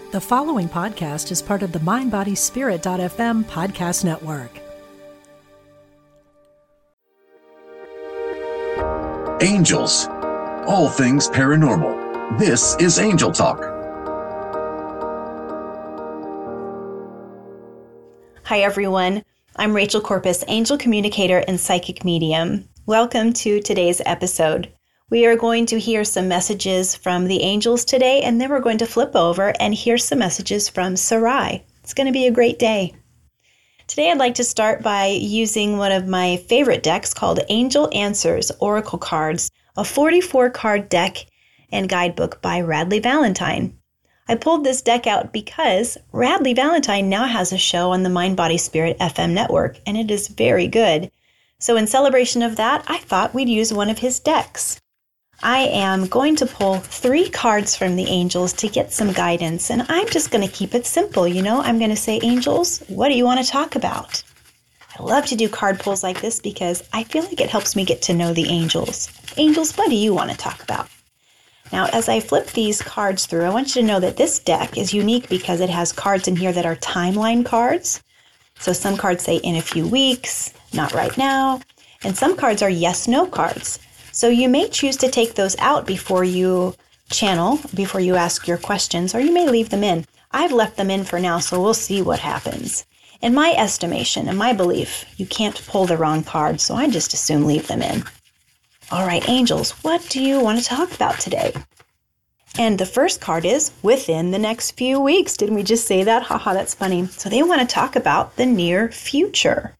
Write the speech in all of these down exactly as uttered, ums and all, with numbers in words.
The following podcast is part of the mind body spirit dot f m podcast network. Angels. All things paranormal. This is Angel Talk. Hi, everyone. I'm Rachel Corpus, angel communicator and psychic medium. Welcome to today's episode. We are going to hear some messages from the angels today, and then we're going to flip over and hear some messages from Sarai. It's going to be a great day. Today, I'd like to start by using one of my favorite decks called Angel Answers Oracle Cards, a forty-four card deck and guidebook by Radleigh Valentine. I pulled this deck out because Radleigh Valentine now has a show on the Mind Body Spirit F M network, and it is very good. So in celebration of that, I thought we'd use one of his decks. I am going to pull three cards from the angels to get some guidance, and I'm just going to keep it simple, you know? I'm going to say, angels, what do you want to talk about? I love to do card pulls like this because I feel like it helps me get to know the angels. Angels, what do you want to talk about? Now, as I flip these cards through, I want you to know that this deck is unique because it has cards in here that are timeline cards. So some cards say in a few weeks, not right now, and some cards are yes-no cards. So you may choose to take those out before you channel, before you ask your questions, or you may leave them in. I've left them in for now, so we'll see what happens. In my estimation and my belief, you can't pull the wrong card, so I just assume leave them in. All right, angels, what do you want to talk about today? And the first card is within the next few weeks. Didn't we just say that? Haha, that's funny. So they want to talk about the near future.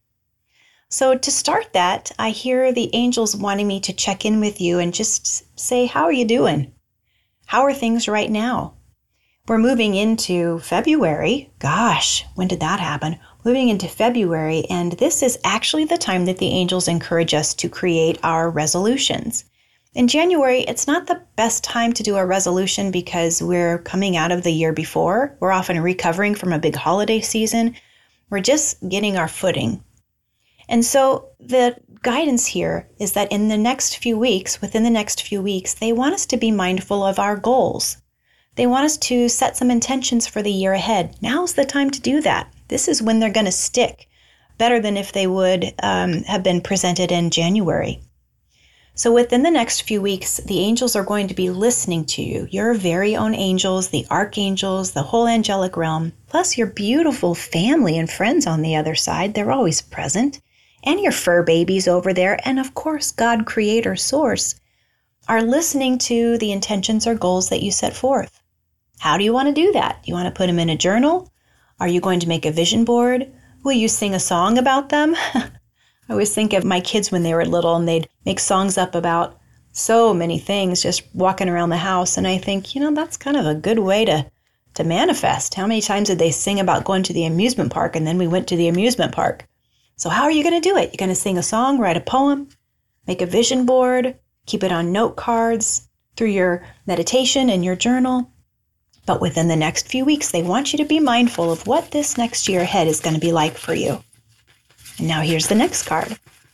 So to start that, I hear the angels wanting me to check in with you and just say, how are you doing? How are things right now? We're moving into February. Gosh, when did that happen? Moving into February, and this is actually the time that the angels encourage us to create our resolutions. In January, it's not the best time to do a resolution because we're coming out of the year before. We're often recovering from a big holiday season. We're just getting our footing. And so the guidance here is that in the next few weeks, within the next few weeks, they want us to be mindful of our goals. They want us to set some intentions for the year ahead. Now's the time to do that. This is when they're going to stick better than if they would um, have been presented in January. So within the next few weeks, the angels are going to be listening to you, your very own angels, the archangels, the whole angelic realm, plus your beautiful family and friends on the other side. They're always present. And your fur babies over there, and of course, God, Creator, Source, are listening to the intentions or goals that you set forth. How do you want to do that? Do you want to put them in a journal? Are you going to make a vision board? Will you sing a song about them? I always think of my kids when they were little, and they'd make songs up about so many things, just walking around the house, and I think, you know, that's kind of a good way to, to manifest. How many times did they sing about going to the amusement park, and then we went to the amusement park? So how are you going to do it? You're going to sing a song, write a poem, make a vision board, keep it on note cards through your meditation and your journal. But within the next few weeks, they want you to be mindful of what this next year ahead is going to be like for you. And now here's the next card.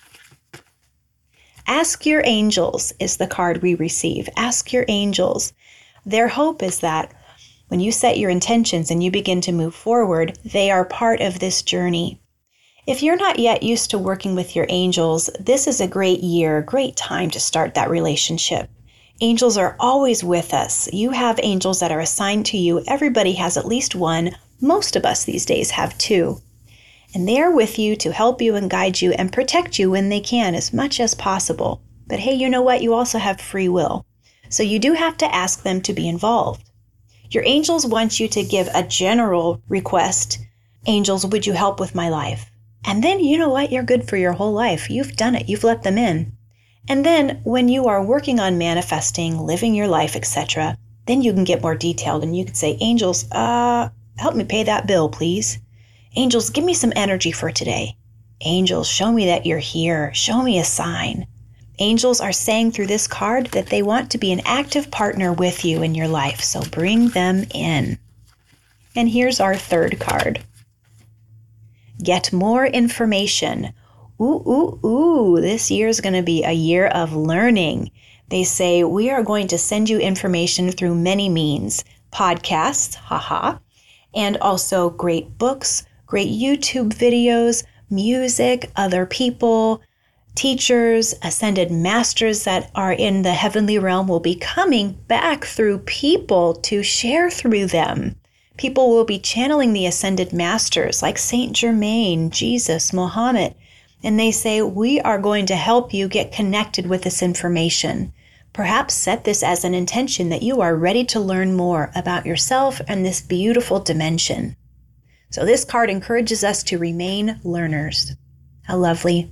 Ask your angels is the card we receive. Ask your angels. Their hope is that when you set your intentions and you begin to move forward, they are part of this journey. If you're not yet used to working with your angels, this is a great year, great time to start that relationship. Angels are always with us. You have angels that are assigned to you. Everybody has at least one. Most of us these days have two. And they are with you to help you and guide you and protect you when they can as much as possible. But hey, you know what? You also have free will. So you do have to ask them to be involved. Your angels want you to give a general request. Angels, would you help with my life? And then, you know what? You're good for your whole life. You've done it. You've let them in. And then when you are working on manifesting, living your life, et cetera, then you can get more detailed and you can say, angels, uh, help me pay that bill, please. Angels, give me some energy for today. Angels, show me that you're here. Show me a sign. Angels are saying through this card that they want to be an active partner with you in your life. So bring them in. And here's our third card. Get more information. Ooh, ooh, ooh, this year is going to be a year of learning. They say, we are going to send you information through many means. Podcasts, haha, and also great books, great YouTube videos, music, other people, teachers, ascended masters that are in the heavenly realm will be coming back through people to share through them. People will be channeling the ascended masters like Saint Germain, Jesus, Muhammad, and they say, we are going to help you get connected with this information. Perhaps set this as an intention that you are ready to learn more about yourself and this beautiful dimension. So this card encourages us to remain learners. How lovely.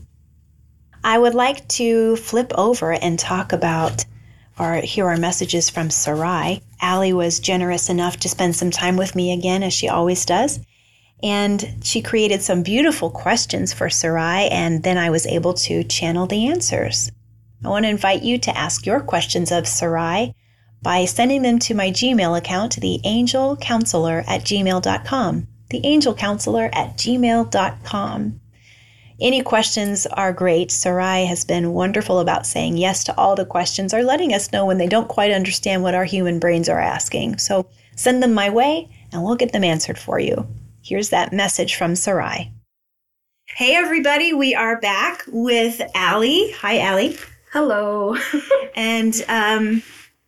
I would like to flip over and talk about or hear our messages from Sarai. Allie was generous enough to spend some time with me again, as she always does. And she created some beautiful questions for Sarai, and then I was able to channel the answers. I want to invite you to ask your questions of Sarai by sending them to my Gmail account, the angel counselor at gmail dot com. the angel counselor at gmail dot com. Any questions are great. Sarai has been wonderful about saying yes to all the questions or letting us know when they don't quite understand what our human brains are asking. So send them my way and we'll get them answered for you. Here's that message from Sarai. Hey everybody, we are back with Allie. Hi Allie. Hello. And um,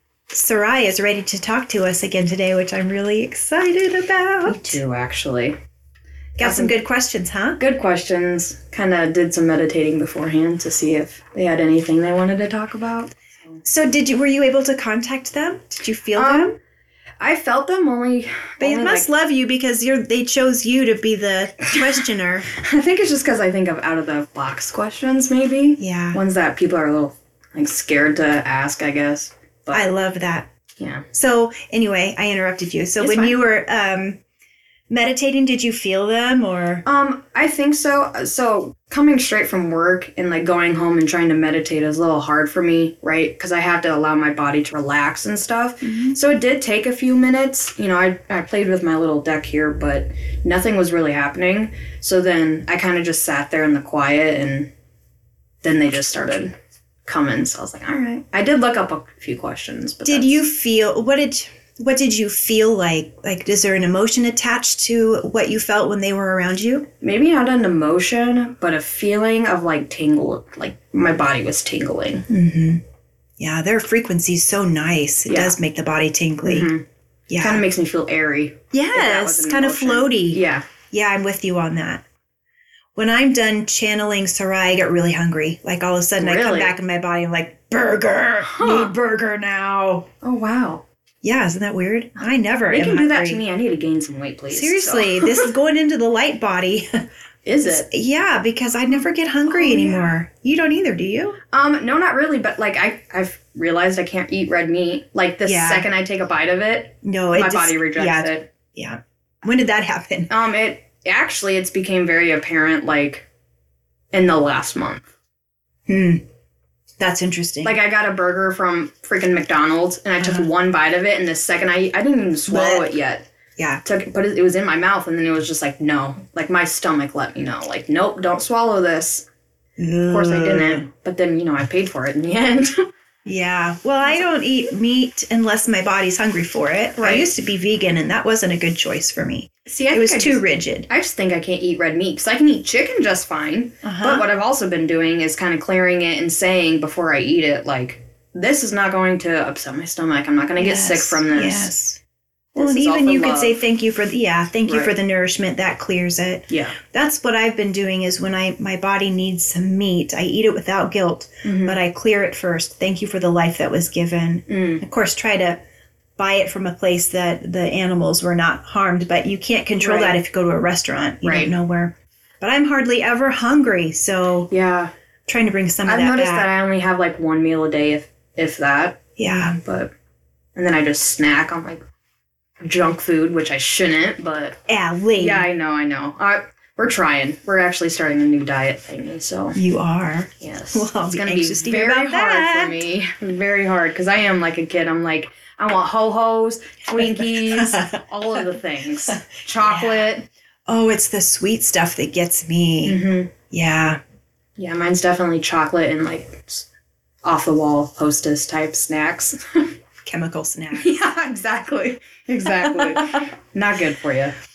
Sarai is ready to talk to us again today, which I'm really excited about. Me too, actually. Got some good questions, huh? Good questions. Kind of did some meditating beforehand to see if they had anything they wanted to talk about. So did you? Were you able to contact them? Did you feel um, them? I felt them only. They only must like, love you because you're. They chose you to be the questioner. I think it's just because I think of out of the box questions, maybe. Yeah. Ones that people are a little like scared to ask, I guess. But, I love that. Yeah. So anyway, I interrupted you. So It's when fine. you were um, meditating, did you feel them or? Um, I think so. So coming straight from work and like going home and trying to meditate is a little hard for me, right? Because I have to allow my body to relax and stuff. Mm-hmm. So it did take a few minutes. You know, I I played with my little deck here, but nothing was really happening. So then I kind of just sat there in the quiet, and then they just started coming. So I was like, all right. I did look up a few questions. But Did that's- you feel what did what did you feel like? Like, is there an emotion attached to what you felt when they were around you? Maybe not an emotion, but a feeling of like tingle, like my body was tingling. Mm-hmm. Yeah, their frequency's so nice. It Yeah. does make the body tingly. Mm-hmm. Yeah. Kind of makes me feel airy. if that Yes, was an kind of emotion. floaty. Yeah. Yeah, I'm with you on that. When I'm done channeling Sarai, I get really hungry. Like all of a sudden I come Really? back in my body, I'm like, burger, Huh. need burger now. Oh, wow. Yeah, isn't that weird? I never They am can do that hungry. to me. I need to gain some weight, please. Seriously, So. this is going into the light body. Is it? Yeah, because I never get hungry Oh, anymore. You don't either, do you? Um, no, not really, but like I, I've realized I can't eat red meat. Like the Yeah. second I take a bite of it, No, it my just, body rejects yeah, it. Yeah. When did that happen? Um, it actually it's became very apparent like in the last month. Hmm. That's interesting. Like I got a burger from freaking McDonald's and I took Uh-huh. one bite of it, and the second I I didn't even swallow Blech. it yet. yeah. Took but it, it was in my mouth, and then it was just like no, like my stomach let me know, like nope, don't swallow this. Of course I didn't, but then you know I paid for it in the end. Yeah. Well, I don't eat meat unless my body's hungry for it. I Right. used to be vegan, and that wasn't a good choice for me. See, I It was think I too just- rigid. I just think I can't eat red meat because I can eat chicken just fine. Uh-huh. But what I've also been doing is kind of clearing it and saying before I eat it, like, this is not going to upset my stomach. I'm not going to get sick Yes, from this. Yes. This Well, and is all even for you could love. say thank you for the, yeah, thank you Right. for the nourishment. That clears it. Yeah. That's what I've been doing is when I my body needs some meat, I eat it without guilt, Mhm. but I clear it first. Thank you for the life that was given. Mm. Of course, try to buy it from a place that the animals were not harmed, but you can't control Right. that if you go to a restaurant. You Right. don't know where. But I'm hardly ever hungry, so Yeah. trying to bring some I've of that noticed back. that I only have like one meal a day, if if that. Yeah. But and then I just snack on like junk food, which I shouldn't. But Allie. yeah, I know, I know. Uh, we're trying. We're actually starting a new diet thingy. So You are. yes, Well, I'll it's be gonna anxious be to hear very about hard that. for me. Very hard because I am like a kid. I'm like I want ho hos, Twinkies, all of the things, chocolate. Oh, it's the sweet stuff that gets me. Mm-hmm. Yeah. Yeah, mine's definitely chocolate and like off the wall hostess type snacks. Chemical snack. Yeah, exactly. Exactly. Not good for you.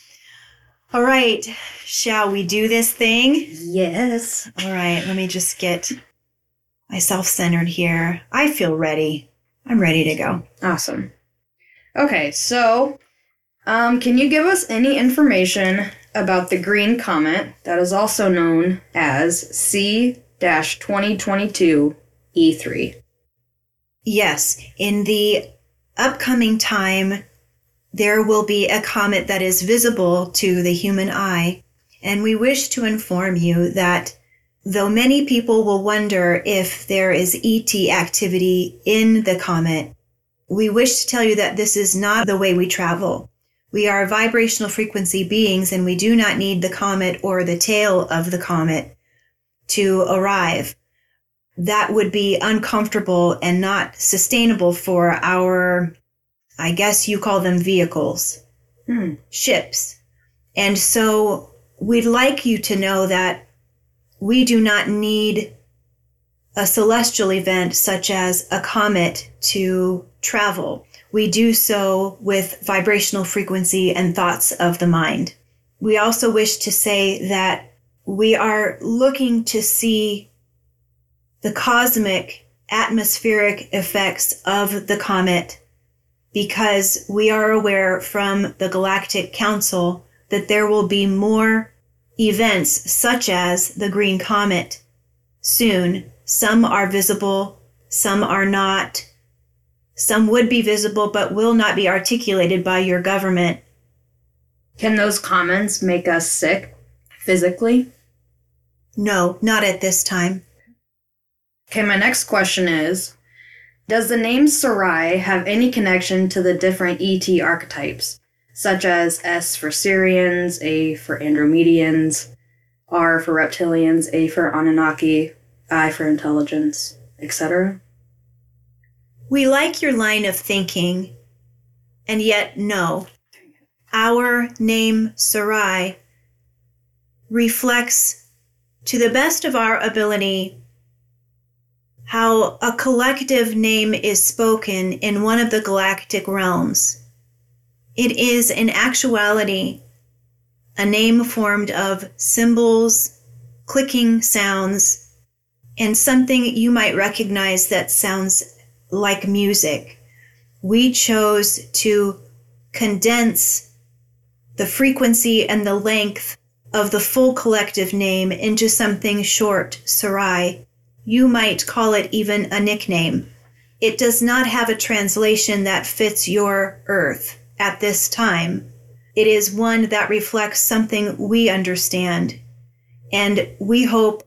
All right. Shall we do this thing? Yes. All right. Let me just get myself centered here. I feel ready. I'm ready to go. Awesome. Okay, so um, can you give us any information about the Green Comet that is also known as C twenty twenty-two E three? Yes. In the upcoming time, there will be a comet that is visible to the human eye, and we wish to inform you that though many people will wonder if there is E T activity in the comet, we wish to tell you that this is not the way we travel. We are vibrational frequency beings, and we do not need the comet or the tail of the comet to arrive. That would be uncomfortable and not sustainable for our, I guess you call them vehicles, hmm. ships. And so we'd like you to know that we do not need a celestial event such as a comet to travel. We do so with vibrational frequency and thoughts of the mind. We also wish to say that we are looking to see the cosmic atmospheric effects of the comet because we are aware from the Galactic Council that there will be more events such as the Green Comet soon. Some are visible, some are not. Some would be visible but will not be articulated by your government. Can those comments make us sick physically? No, not at this time. Okay, my next question is, does the name Sarai have any connection to the different E T archetypes, such as S for Syrians, A for Andromedians, R for Reptilians, A for Anunnaki, I for Intelligence, et cetera? We like your line of thinking, and yet no. Our name Sarai reflects, to the best of our ability, how a collective name is spoken in one of the galactic realms. It is, in actuality, a name formed of symbols, clicking sounds, and something you might recognize that sounds like music. We chose to condense the frequency and the length of the full collective name into something short, Sarai. You might call it even a nickname. It does not have a translation that fits your earth at this time. It is one that reflects something we understand, and we hope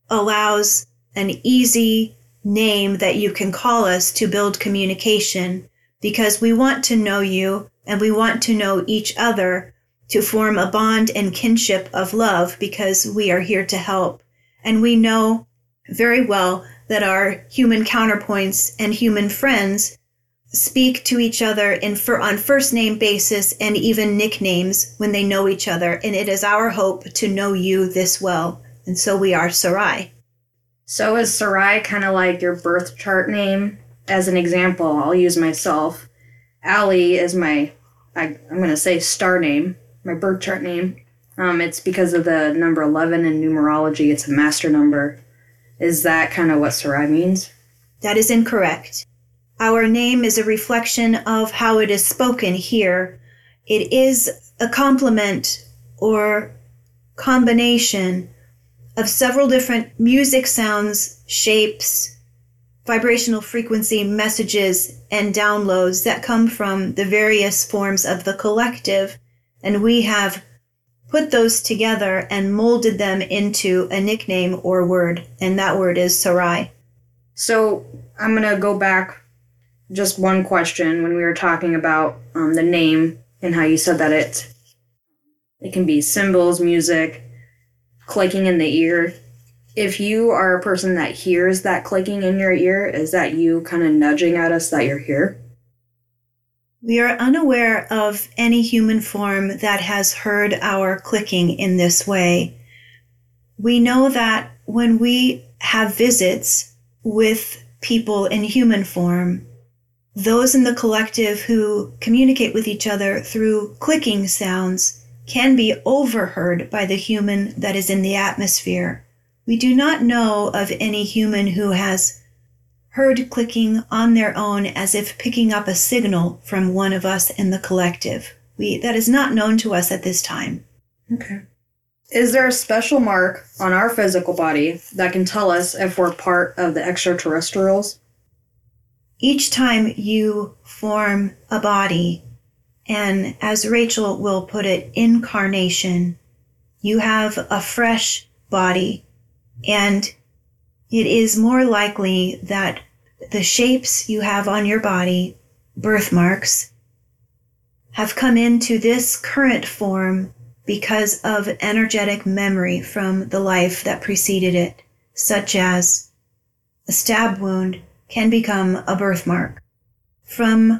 allows an easy name that you can call us to build communication, because we want to know you and we want to know each other to form a bond and kinship of love, because we are here to help. And we know very well that our human counterpoints and human friends speak to each other in for, on first name basis and even nicknames when they know each other. And it is our hope to know you this well. And so we are Sarai. So is Sarai kind of like your birth chart name? As an example, I'll use myself. Allie is my, I, I'm going to say star name, my birth chart name. Um, it's because of the number eleven in numerology. It's a master number. Is that kind of what Sarai means? That is incorrect. Our name is a reflection of how it is spoken here. It is a complement or combination of several different music sounds, shapes, vibrational frequency messages, and downloads that come from the various forms of the collective. And we have put those together and molded them into a nickname or word, and that word is Sarai. So I'm going to go back just one question when we were talking about um, the name and how you said that it, it can be symbols, music, clicking in the ear. If you are a person that hears that clicking in your ear, is that you kind of nudging at us that you're here? We are unaware of any human form that has heard our clicking in this way. We know that when we have visits with people in human form, those in the collective who communicate with each other through clicking sounds can be overheard by the human that is in the atmosphere. We do not know of any human who has heard clicking on their own as if picking up a signal from one of us in the collective. We, that is not known to us at this time. Okay. Is there a special mark on our physical body that can tell us if we're part of the extraterrestrials? Each time you form a body, and as Rachel will put it, incarnation, you have a fresh body, and it is more likely that the shapes you have on your body, birthmarks, have come into this current form because of energetic memory from the life that preceded it, such as a stab wound can become a birthmark. From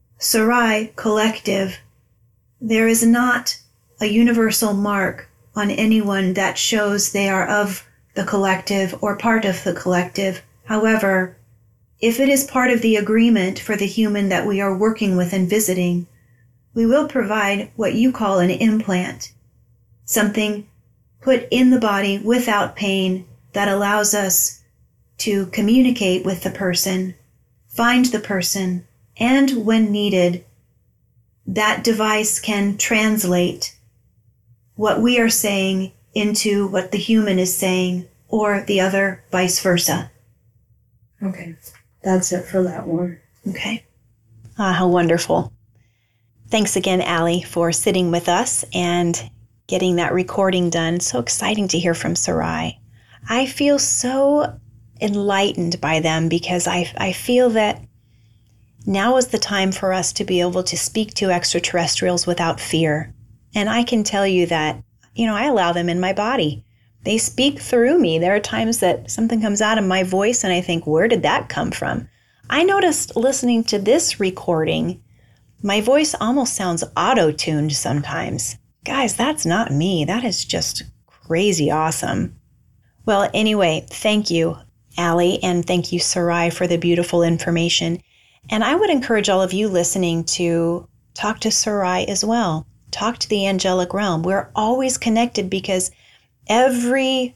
Sarai Collective, there is not a universal mark on anyone that shows they are of the collective or part of the collective. However, if it is part of the agreement for the human that we are working with and visiting, we will provide what you call an implant, something put in the body without pain that allows us to communicate with the person, find the person, and when needed, that device can translate what we are saying into what the human is saying, or the other, vice versa. Okay, that's it for that one. Okay. Ah, how wonderful. Thanks again, Allie, for sitting with us and getting that recording done. So exciting to hear from Sarai. I feel so enlightened by them because I, I feel that now is the time for us to be able to speak to extraterrestrials without fear. And I can tell you that, you know, I allow them in my body. They speak through me. There are times that something comes out of my voice and I think, where did that come from? I noticed listening to this recording, my voice almost sounds auto-tuned sometimes. Guys, that's not me. That is just crazy awesome. Well, anyway, thank you, Allie, and thank you, Sarai, for the beautiful information. And I would encourage all of you listening to talk to Sarai as well. Talk to the angelic realm. We're always connected because every,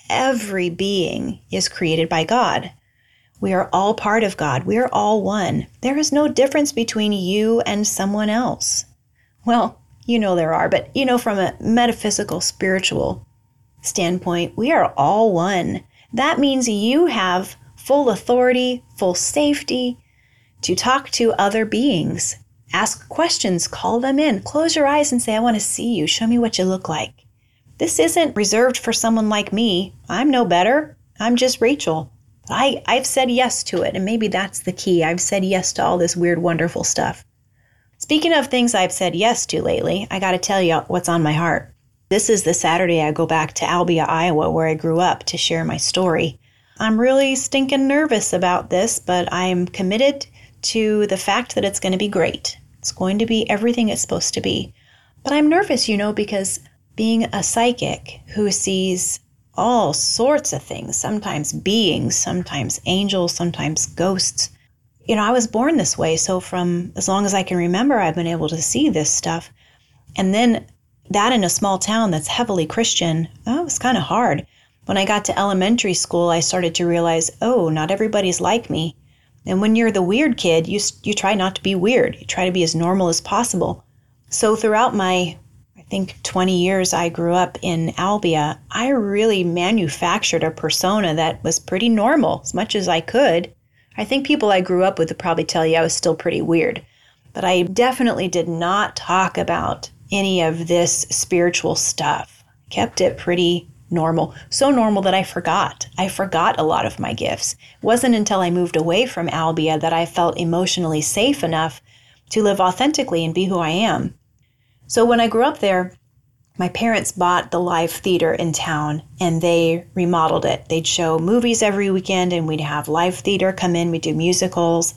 every being is created by God. We are all part of God. We are all one. There is no difference between you and someone else. Well, you know there are, but you know, from a metaphysical, spiritual standpoint, we are all one. That means you have full authority, full safety to talk to other beings. Ask questions, call them in, close your eyes and say, I want to see you. Show me what you look like. This isn't reserved for someone like me. I'm no better. I'm just Rachel. I, I've said yes to it, and maybe that's the key. I've said yes to all this weird, wonderful stuff. Speaking of things I've said yes to lately, I got to tell you what's on my heart. This is the Saturday I go back to Albia, Iowa, where I grew up, to share my story. I'm really stinking nervous about this, but I'm committed to the fact that it's going to be great. It's going to be everything it's supposed to be. But I'm nervous, you know, because being a psychic who sees all sorts of things, sometimes beings, sometimes angels, sometimes ghosts. You know, I was born this way, so from as long as I can remember, I've been able to see this stuff. And then that in a small town that's heavily Christian, oh, it was kind of hard. When I got to elementary school, I started to realize, oh, not everybody's like me. And when you're the weird kid, you you try not to be weird. You try to be as normal as possible. So throughout my I think twenty years I grew up in Albia, I really manufactured a persona that was pretty normal as much as I could. I think people I grew up with would probably tell you I was still pretty weird. But I definitely did not talk about any of this spiritual stuff. Kept it pretty normal. So normal that I forgot. I forgot a lot of my gifts. It wasn't until I moved away from Albia that I felt emotionally safe enough to live authentically and be who I am. So when I grew up there, my parents bought the live theater in town and they remodeled it. They'd show movies every weekend and we'd have live theater come in. We'd do musicals.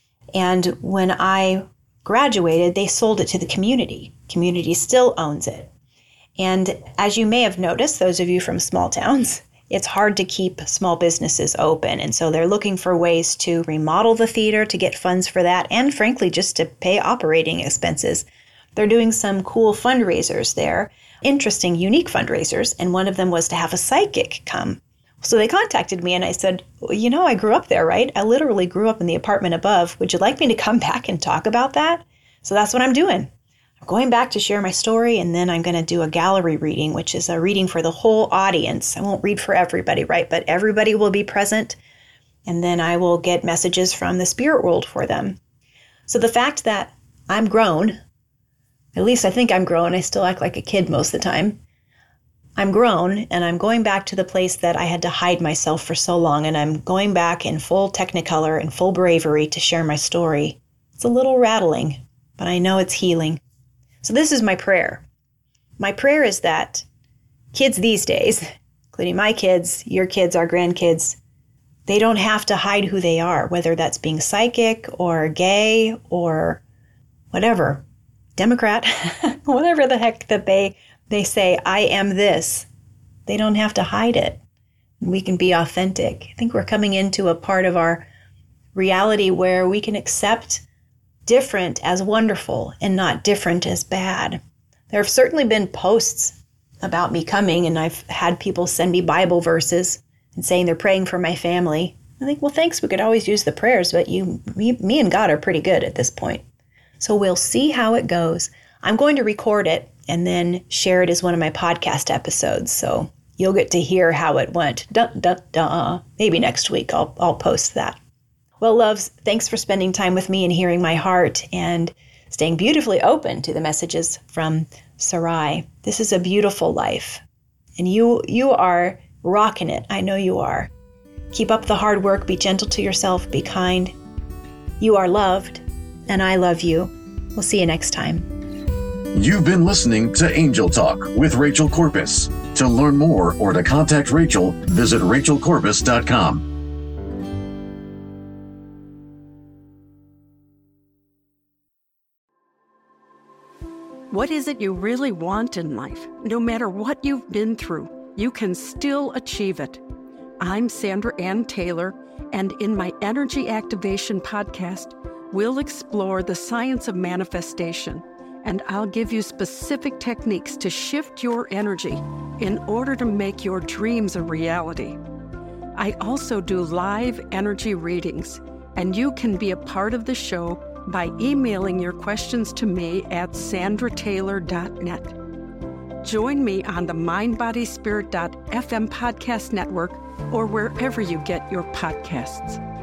And when I graduated, they sold it to the community. Community still owns it. And as you may have noticed, those of you from small towns, it's hard to keep small businesses open. And so they're looking for ways to remodel the theater to get funds for that and frankly, just to pay operating expenses. They're doing some cool fundraisers there, interesting, unique fundraisers, and one of them was to have a psychic come. So they contacted me and I said, well, you know, I grew up there, right? I literally grew up in the apartment above. Would you like me to come back and talk about that? So that's what I'm doing. I'm going back to share my story, and then I'm going to do a gallery reading, which is a reading for the whole audience. I won't read for everybody, right? But everybody will be present, and then I will get messages from the spirit world for them. So the fact that I'm grown, at least I think I'm grown, I still act like a kid most of the time. I'm grown, and I'm going back to the place that I had to hide myself for so long, and I'm going back in full Technicolor and full bravery to share my story. It's a little rattling, but I know it's healing. So this is my prayer. My prayer is that kids these days, including my kids, your kids, our grandkids, they don't have to hide who they are, whether that's being psychic or gay or whatever, Democrat, whatever the heck that they They say, I am this. They don't have to hide it. We can be authentic. I think we're coming into a part of our reality where we can accept different as wonderful and not different as bad. There have certainly been posts about me coming, and I've had people send me Bible verses and saying they're praying for my family. I think, well, thanks. We could always use the prayers, but you, me, me and God are pretty good at this point. So we'll see how it goes. I'm going to record it and then share it as one of my podcast episodes. So you'll get to hear how it went. Dun, dun, dun. Maybe next week I'll, I'll post that. Well, loves, thanks for spending time with me and hearing my heart and staying beautifully open to the messages from Sarai. This is a beautiful life, and you you are rocking it. I know you are. Keep up the hard work. Be gentle to yourself. Be kind. You are loved, and I love you. We'll see you next time. You've been listening to Angel Talk with Rachel Corpus. To learn more or to contact Rachel, visit rachel corpus dot com. What is it you really want in life? No matter what you've been through, you can still achieve it. I'm Sandra Ann Taylor, and in my Energy Activation podcast, we'll explore the science of manifestation, and I'll give you specific techniques to shift your energy in order to make your dreams a reality. I also do live energy readings, and you can be a part of the show by emailing your questions to me at sandra taylor dot net. Join me on the mind body spirit dot f m podcast network or wherever you get your podcasts.